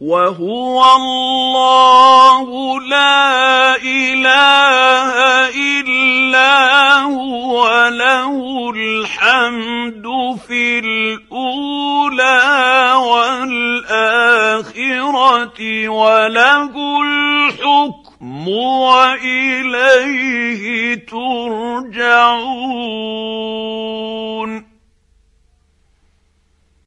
وهو الله لا إله إلا هو له الحمد في الأولى والآخرة وله الحكم وإليه ترجعون.